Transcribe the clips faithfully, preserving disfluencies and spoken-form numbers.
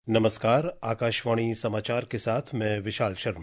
नमस्कार, आकाशवाणी समाचार के साथ मैं विशाल शर्मा।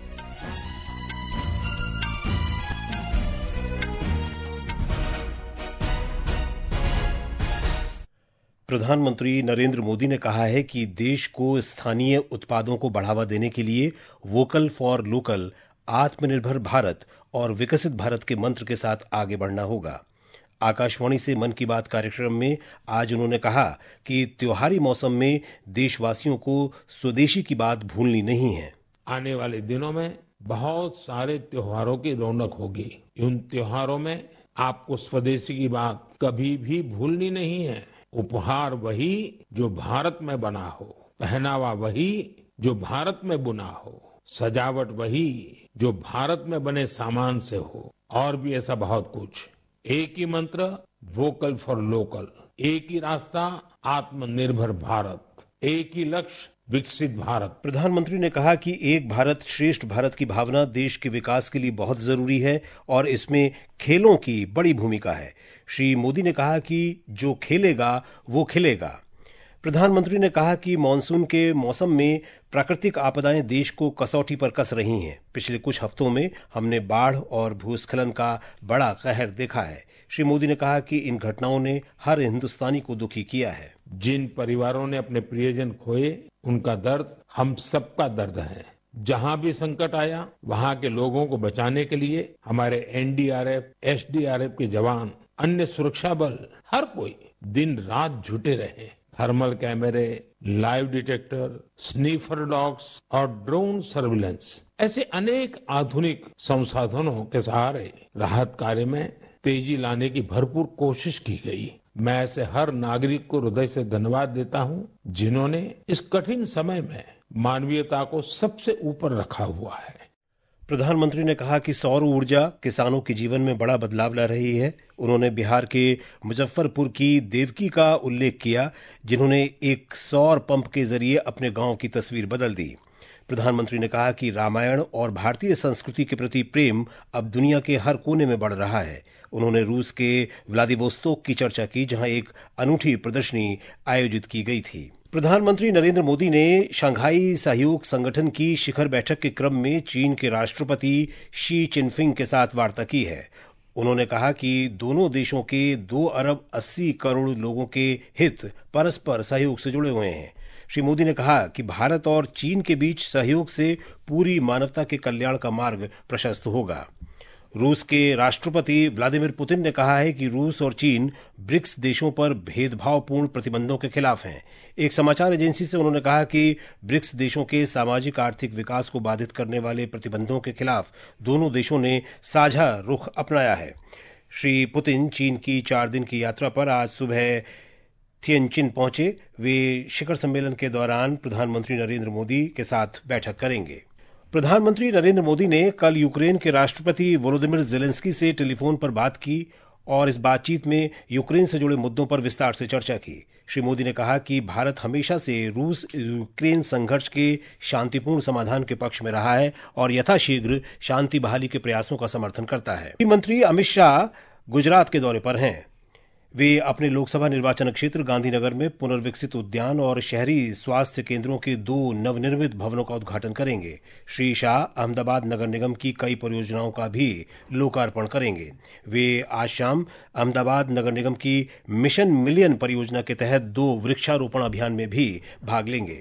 प्रधानमंत्री नरेंद्र मोदी ने कहा है कि देश को स्थानीय उत्पादों को बढ़ावा देने के लिए वोकल फॉर लोकल, आत्मनिर्भर भारत और विकसित भारत के मंत्र के साथ आगे बढ़ना होगा। आकाशवाणी से मन की बात कार्यक्रम में आज उन्होंने कहा कि त्योहारी मौसम में देशवासियों को स्वदेशी की बात भूलनी नहीं है। आने वाले दिनों में बहुत सारे त्योहारों की रौनक होगी। उन त्योहारों में आपको स्वदेशी की बात कभी भी भूलनी नहीं है। उपहार वही जो भारत में बना हो, पहनावा वही जो भारत में बुना हो, सजावट वही जो भारत में बने सामान से हो, और भी ऐसा बहुत कुछ। एक ही मंत्र, वोकल फॉर लोकल। एक ही रास्ता, आत्मनिर्भर भारत। एक ही लक्ष्य, विकसित भारत। प्रधानमंत्री ने कहा कि एक भारत श्रेष्ठ भारत की भावना देश के विकास के लिए बहुत जरूरी है और इसमें खेलों की बड़ी भूमिका है। श्री मोदी ने कहा कि जो खेलेगा वो खिलेगा। प्रधानमंत्री ने कहा कि मानसून के मौसम में प्राकृतिक आपदाएं देश को कसौटी पर कस रही हैं। पिछले कुछ हफ्तों में हमने बाढ़ और भूस्खलन का बड़ा कहर देखा है। श्री मोदी ने कहा कि इन घटनाओं ने हर हिंदुस्तानी को दुखी किया है। जिन परिवारों ने अपने प्रियजन खोए, उनका दर्द हम सबका दर्द है। जहां भी संकट आया, वहां के लोगों को बचाने के लिए हमारे N D R F, S D R F के जवान, अन्य सुरक्षा बल, हर कोई दिन रात जुटे रहे। थर्मल कैमरे, लाइव डिटेक्टर, स्नीफर डॉग्स और ड्रोन सर्विलेंस, ऐसे अनेक आधुनिक संसाधनों के सहारे राहत कार्य में तेजी लाने की भरपूर कोशिश की गई। मैं ऐसे हर नागरिक को हृदय से धन्यवाद देता हूं, जिन्होंने इस कठिन समय में मानवीयता को सबसे ऊपर रखा हुआ है। प्रधानमंत्री ने कहा कि सौर ऊर्जा किसानों के जीवन में बड़ा बदलाव ला रही है। उन्होंने बिहार के मुजफ्फरपुर की देवकी का उल्लेख किया, जिन्होंने एक सौर पंप के जरिए अपने गांव की तस्वीर बदल दी। प्रधानमंत्री ने कहा कि रामायण और भारतीय संस्कृति के प्रति प्रेम अब दुनिया के हर कोने में बढ़ रहा है। उन्होंने रूस के व्लादिवोस्तोक की चर्चा की, जहां एक अनूठी प्रदर्शनी आयोजित की गई थी। प्रधानमंत्री नरेंद्र मोदी ने शंघाई सहयोग संगठन की शिखर बैठक के क्रम में चीन के राष्ट्रपति शी चिनफिंग के साथ वार्ता की है। उन्होंने कहा कि दोनों देशों के दो अरब अस्सी करोड़ लोगों के हित परस्पर सहयोग से जुड़े हुए हैं। श्री मोदी ने कहा कि भारत और चीन के बीच सहयोग से पूरी मानवता के कल्याण का मार्ग प्रशस्त होगा। रूस के राष्ट्रपति व्लादिमीर पुतिन ने कहा है कि रूस और चीन ब्रिक्स देशों पर भेदभावपूर्ण प्रतिबंधों के खिलाफ हैं। एक समाचार एजेंसी से उन्होंने कहा कि ब्रिक्स देशों के सामाजिक आर्थिक विकास को बाधित करने वाले प्रतिबंधों के खिलाफ दोनों देशों ने साझा रुख अपनाया है। श्री पुतिन चीन की चार दिन की यात्रा पर आज सुबह थिएनचिन पहुंचे। वे शिखर सम्मेलन के दौरान प्रधानमंत्री नरेंद्र मोदी के साथ बैठक करेंगे। प्रधानमंत्री नरेंद्र मोदी ने कल यूक्रेन के राष्ट्रपति वोलोदिमिर जेलेंस्की से टेलीफोन पर बात की और इस बातचीत में यूक्रेन से जुड़े मुद्दों पर विस्तार से चर्चा की। श्री मोदी ने कहा कि भारत हमेशा से रूस यूक्रेन संघर्ष के शांतिपूर्ण समाधान के पक्ष में रहा है और यथाशीघ्र शांति बहाली के प्रयासों का समर्थन करता है। मंत्री अमित शाह गुजरात के दौरे पर हैं। वे अपने लोकसभा निर्वाचन क्षेत्र गांधीनगर में पुनर्विकसित उद्यान और शहरी स्वास्थ्य केंद्रों के दो नवनिर्मित भवनों का उद्घाटन करेंगे। श्री शाह अहमदाबाद नगर निगम की कई परियोजनाओं का भी लोकार्पण करेंगे। वे आज शाम अहमदाबाद नगर निगम की मिशन मिलियन परियोजना के तहत दो वृक्षारोपण अभियान में भी भाग लेंगे।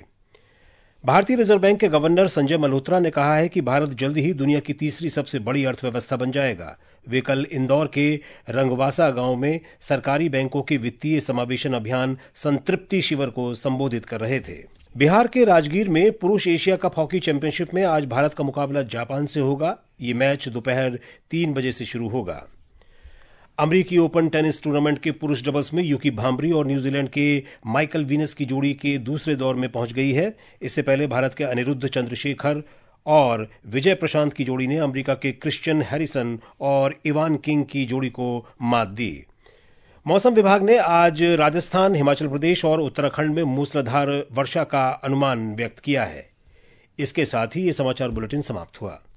भारतीय रिजर्व बैंक के गवर्नर संजय मल्होत्रा ने कहा है कि भारत जल्द ही दुनिया की तीसरी सबसे बड़ी अर्थव्यवस्था बन जाएगा। वे कल इंदौर के रंगवासा गांव में सरकारी बैंकों के वित्तीय समावेशन अभियान संतृप्ति शिविर को संबोधित कर रहे थे। बिहार के राजगीर में पुरुष एशिया कप हॉकी चैंपियनशिप में आज भारत का मुकाबला जापान से होगा। ये मैच दोपहर तीन बजे से शुरू होगा। अमेरिकी ओपन टेनिस टूर्नामेंट के पुरुष डबल्स में यूकी भांबरी और न्यूजीलैंड के माइकल वीनस की जोड़ी के दूसरे दौर में पहुंच गई है। इससे पहले भारत के अनिरुद्ध चंद्रशेखर और विजय प्रशांत की जोड़ी ने अमेरिका के क्रिश्चियन हैरिसन और इवान किंग की जोड़ी को मात दी। मौसम विभाग ने आज राजस्थान, हिमाचल प्रदेश और उत्तराखंड में मूसलाधार वर्षा का अनुमान व्यक्त किया है। इसके साथ ही ये समाचार बुलेटिन समाप्त हुआ।